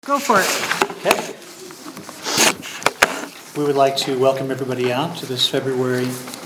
Go for it. Okay. We would like to welcome everybody out to this February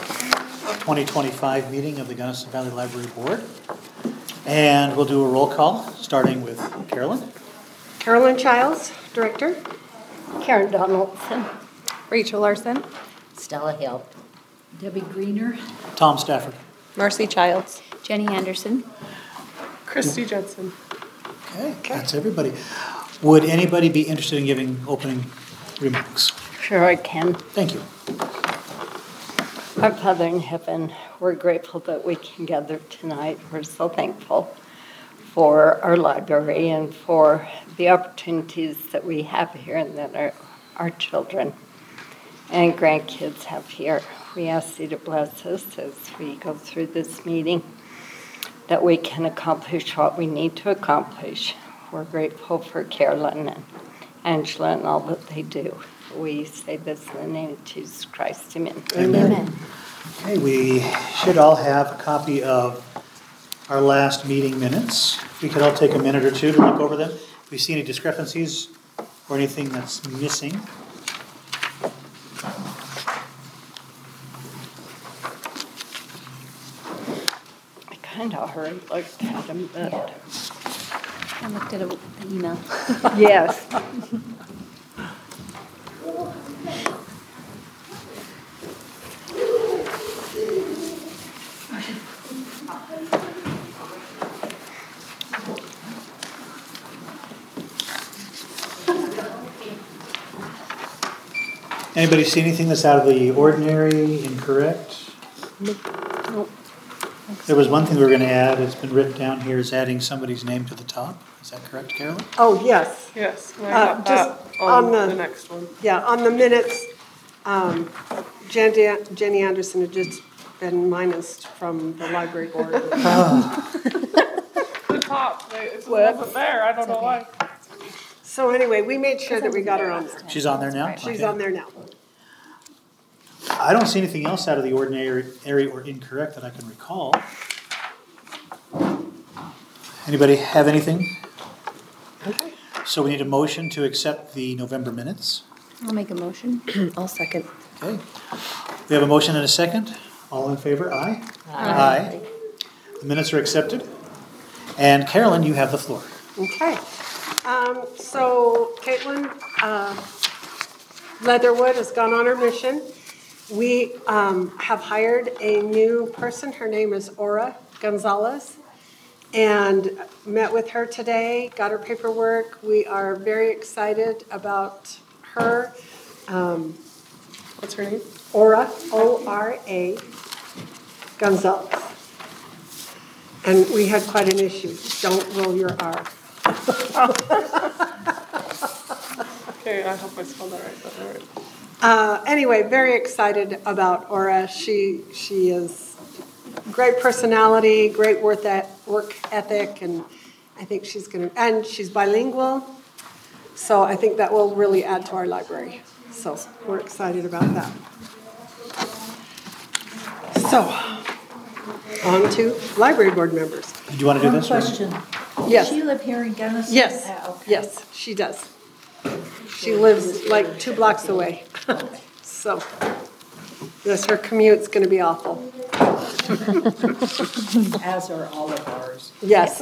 2025 meeting of the Gunnison Valley Library Board. And we'll do a roll call, starting with Carolyn. Carolyn Childs, Director. Karen Donaldson. Rachel Larson. Stella Hill. Debbie Greener. Tom Stafford. Marcy Childs. Jenny Anderson. Christy Judson. Okay, that's everybody. Would anybody be interested in giving opening remarks? Sure I can. Thank you. Our Father in heaven, we're grateful that we can gather tonight. We're so thankful for our library and for the opportunities that we have here and that our children and grandkids have here. We ask you to bless us as we go through this meeting, that we can accomplish what we need to accomplish. We're grateful for Carolyn and Angela and all that they do. We say this in the name of Jesus Christ. Amen. Amen. Okay, we should all have a copy of our last meeting minutes. If we could all take a minute or two to look over them. If we see any discrepancies or anything that's missing. I kind of already looked at them, but I looked at the email. yes. Anybody see anything that's out of the ordinary, incorrect? Nope. There was one thing we were going to add. It's been written down here is adding somebody's name to the top. Is that correct, Carolyn? Oh, yes. Yes, I got just that on on the next one. Yeah, on the minutes, Jenny Anderson had just been minused from the library board. The top, it wasn't there, I don't know why. So anyway, we made sure that we got her on there. She's on there now? She's Okay. on there now. I don't see anything else out of the ordinary or incorrect that I can recall. Anybody have anything? Okay. So we need a motion to accept the November minutes. I'll make a motion. I'll second. Okay. We have a motion and a second. All in favor? Aye. Aye. The minutes are accepted. And Carolyn, you have the floor. Okay. So Caitlin Leatherwood has gone on her mission. We have hired a new person. Her name is Aura Gonzalez. And met with her today, got her paperwork. We are very excited about her. What's her name? Aura, O-R-A, Gonzalez. And we had quite an issue. Don't roll your R. Okay, I hope I spelled that right. Anyway, very excited about Aura. She is great personality, great work ethic, and I think she's she's bilingual. So I think that will really add to our library. So we're excited about that. So, on to library board members. Do you want to do One this? question. Yes. Does she live here in Gunnison? Yes, Okay. yes, she does. She lives like 2 blocks away. So, yes, her commute's going to be awful. As are all of ours. Yes.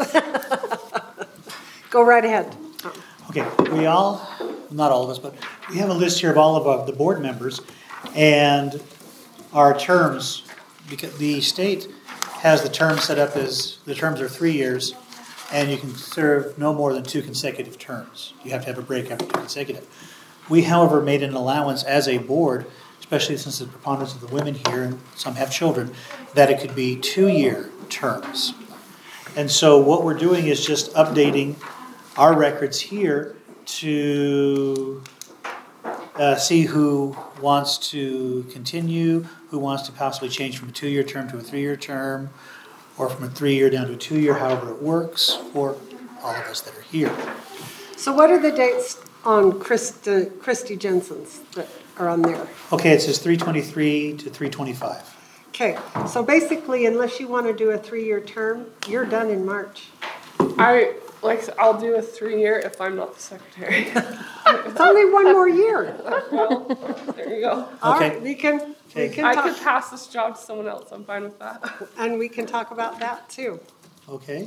Go right ahead. Okay, we all, not all of us, but we have a list here of all of the board members and our terms, because the state has the term set up as, the terms are 3 years, and you can serve no more than 2 consecutive terms. You have to have a break after 2 consecutive. We, however, made an allowance as a board, especially since the preponderance of the women here, and some have children, that it could be 2-year terms. And so what we're doing is just updating our records here to see who wants to continue, who wants to possibly change from a 2-year term to a 3-year term, or from a 3-year down to a 2-year, however it works for all of us that are here. So what are the dates on Christy Jensen's that are on there? Okay, it says 323 to 325. Okay, so basically, unless you want to do a 3-year term, you're done in March. Like, I'll do a 3-year if I'm not the secretary. It's only one more year. Well, there you go. All Okay. right, we can I talk, could pass this job to someone else. I'm fine with that. and we can talk about that too. Okay.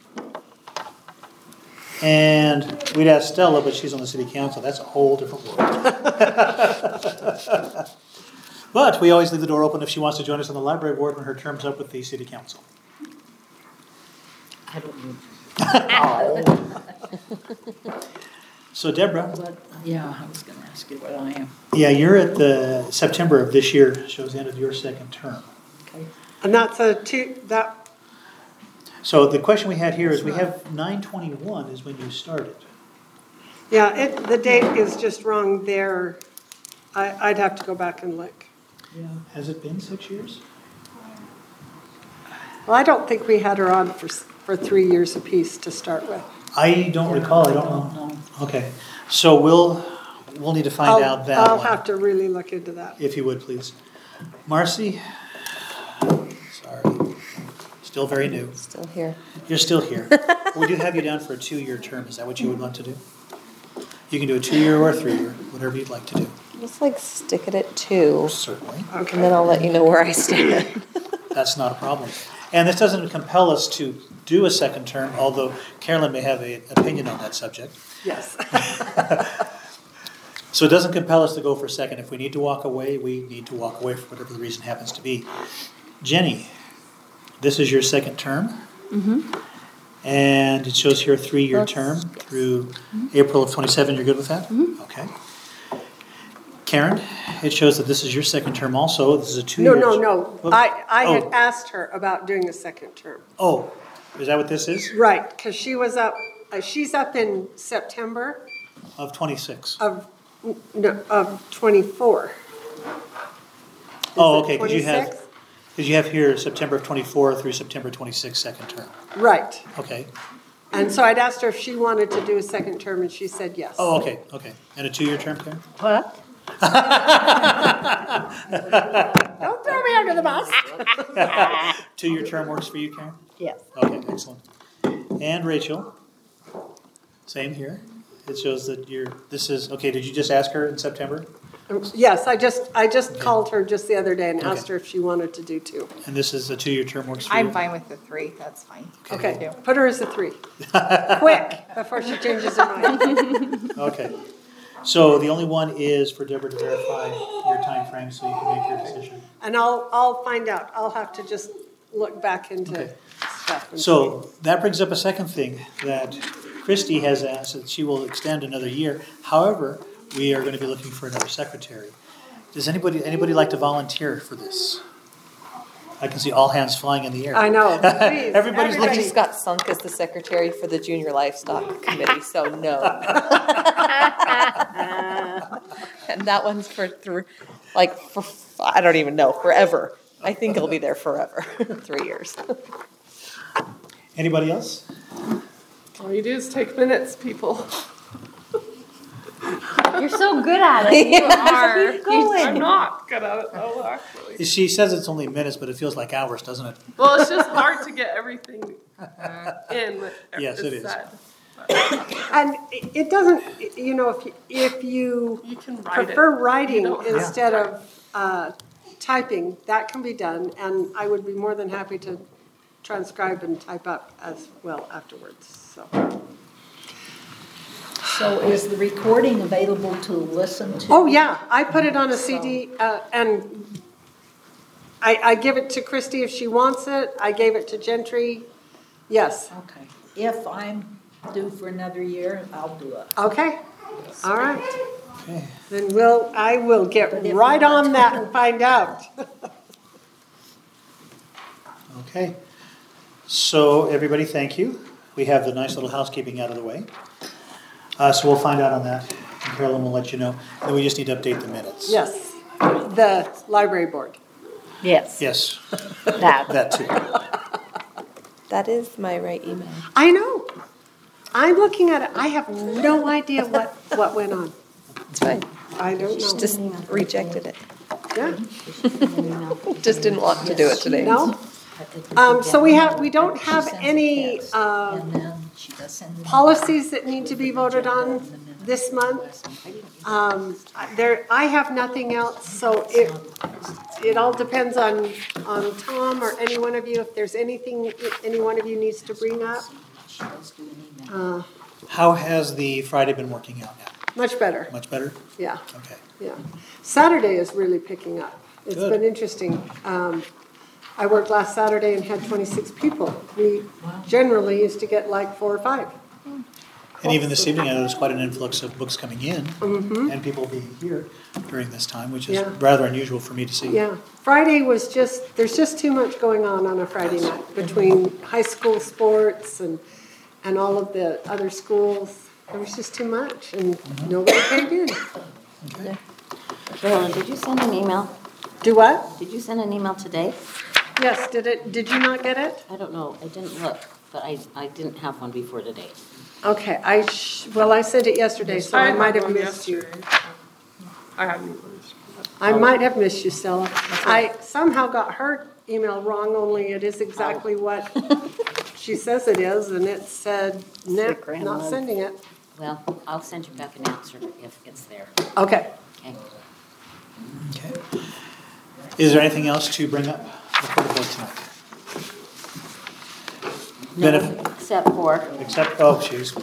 And we'd ask Stella, but she's on the city council. That's a whole different world. But we always leave the door open if she wants to join us on the library board when her term's up with the city council. I don't know. So Deborah, But, yeah, I was gonna ask you what I am. yeah, you're at the September of this year, shows the end of your second term. Okay. And that's So the question we had here is we have 9/21 is when you started. yeah, the date is just wrong there. I'd have to go back and look. Yeah. Has it been 6 years? Well, I don't think we had her on for 3 years apiece to start with. I don't recall, I don't know. Okay, so we'll need to find out that I'll one. have to really look into that. If you would, please. Marcy? Sorry. Still very new. Still here. You're still here. We do have you down for a 2-year term. Is that what you would want to do? You can do a 2-year or a 3-year, whatever you'd like to do. Just like stick it at 2, Certainly. Okay. and then I'll let you know where I stand. That's not a problem. And this doesn't compel us to do a second term, although Carolyn may have an opinion on that subject. Yes. So it doesn't compel us to go for a second. If we need to walk away, we need to walk away for whatever the reason happens to be. Jenny, this is your second term. Mm-hmm. And it shows here a 3-year term through April of 27. You're good with that? Mm-hmm. Okay. Karen, it shows that this is your second term also. This is a 2-year. No. I had Oh. asked her about doing a second term. Oh, is that what this is? Right, because she was up, she's up in September Of 26. of 24. Oh, Is it okay, because you 26? have here September of 24 through September 26 second term. Right. Okay. And so I'd asked her if she wanted to do a second term, and she said yes. Oh, okay. And a 2-year term, Karen? What? Don't throw me under the bus. 2-year term works for you, Karen? Yes. Okay, excellent. And Rachel, same here. It shows that this is, okay, did you just ask her in September? Yes, I just called her just the other day and asked Okay. her if she wanted to do 2. And this is a 2-year term works for you? I'm fine with the 3, that's fine. Okay, put her as a 3. Quick, before she changes her mind. Okay. So the only one is for Deborah to verify your time frame so you can make your decision. And I'll find out. I'll have to just look back into Okay. stuff. And So that brings up a second thing that Christy has asked, that she will extend another year. However, we are going to be looking for another secretary. Does anybody like to volunteer for this? I can see all hands flying in the air. I know. Please, Everybody's I looking. just got sunk as the secretary for the Junior Livestock Committee, so no. And that one's for I don't even know, forever. I think it'll be there forever, 3 years. Anybody else? All you do is take minutes, people. You're so good at it. You are. Keep going. I'm not good at it though, actually. She says it's only minutes, but it feels like hours, doesn't it? Well, it's just hard to get everything in. Yes, it is. said. And it doesn't, if you You can write prefer it. writing You don't have instead to. of typing, that can be done. And I would be more than happy to transcribe and type up as well afterwards, so. So is the recording available to listen to? Oh, yeah, I put it on a CD, and I give it to Christy if she wants it. I gave it to Gentry. Yes, Okay. If I'm due for another year, I'll do it. okay, all right. Okay. Then I will get But if right not- on that and find out. Okay. So everybody, thank you. We have the nice little housekeeping out of the way. So we'll find out on that. And Carolyn will let you know. Then we just need to update the minutes. Yes, the library board. Yes. Yes, That. that too. That is my right email. I know. I'm looking at it. I have no idea what went on. It's fine. I don't know. Just rejected it. Yeah, Just didn't want to do it today. no? So we don't have any, And then She does send them. policies that need to be voted on this month. I have nothing else, so it all depends on Tom or any one of you, if there's anything any one of you needs to bring up. She does do an email. How has the Friday been working out now? Much better, Much better? yeah, Okay. yeah. Saturday is really picking up. It's Good. been interesting. I worked last Saturday and had 26 people. We generally used to get like 4 or 5. And even this evening, I noticed quite an influx of books coming in Mm-hmm. and people being here during this time, which is Yeah. rather unusual for me to see. Yeah, Friday was there's just too much going on a Friday night between high school sports and all of the other schools. There was just too much and nobody came in. Okay. Carolyn, did you send an email? Do what? Did you send an email today? Yes, did you not get it? I don't know, I didn't look, but I didn't have one before today. Okay, I sent it yesterday, so I had might have one missed you. yesterday. I hadn't even. I might have missed you, Stella. I somehow got her email wrong, only it is exactly what she says it is, and it said, nah, not sending it. Well, I'll send you back an answer if it's there, Okay. okay? Okay. Is there anything else to bring up before the board tonight? Except for, Oh, jeez.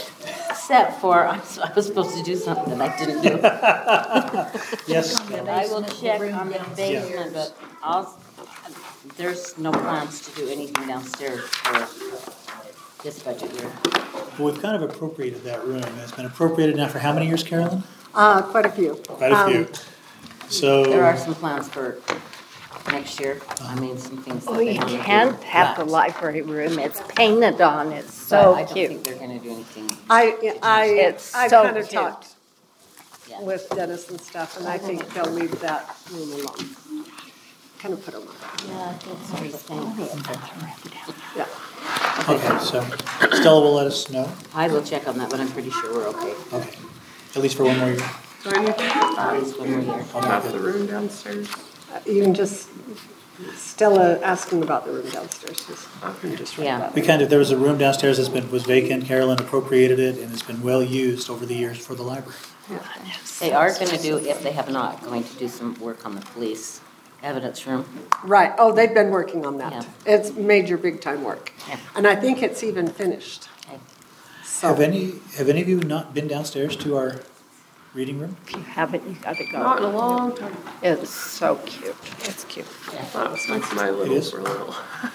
I was supposed to do something that I didn't do. Yes. I will check on the basement, but there's no plans to do anything downstairs for this budget year. Well, we've kind of appropriated that room. It's been appropriated now for how many years, Carolyn? Quite a few. Quite a few. So. There are some plans for next year, I mean, some things that We they want to do. can't have the but- library room. It's painted on. It's but so I don't cute. think they're gonna do anything. I It's kind so of cute. talked Yeah. with Dennis and stuff, and I think they'll leave that room alone. Kind of put them on. Yeah, I think so, but Yeah. Okay, so Stella will let us know. I will check on that, but I'm pretty sure we're okay. Okay. At least for one more year. Do I need to At least one more year. have the room downstairs? You can just, Stella asking about the room downstairs. You can just write Yeah. that. There was a room downstairs was vacant. Carolyn appropriated it and it's been well used over the years for the library. They are gonna do, if they have not, going to do some work on the police evidence room. Right, oh, they've been working on that. Yeah. It's major, big-time work. Yeah. And I think it's even finished. Okay. So, Have any of you not been downstairs to our reading room? If you haven't, you gotta Not in a go. long time. It's so cute. It's cute. Not since my It little is? were little.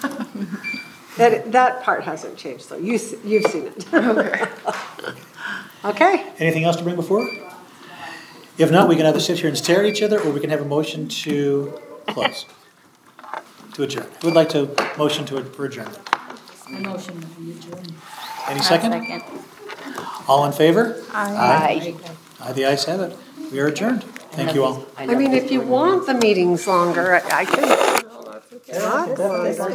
that part hasn't changed, though. You've seen it. Okay. Okay, Anything else to bring before? If not, we can either sit here and stare at each other or we can have a motion to close. To adjourn. Who would like to motion for adjournment? I motion that we adjourn. Any second? All in favor? Bye. Aye, the ayes have it. We are adjourned. Thank you all. I mean, if you want the meetings longer, I can. Oh, that's okay. Not.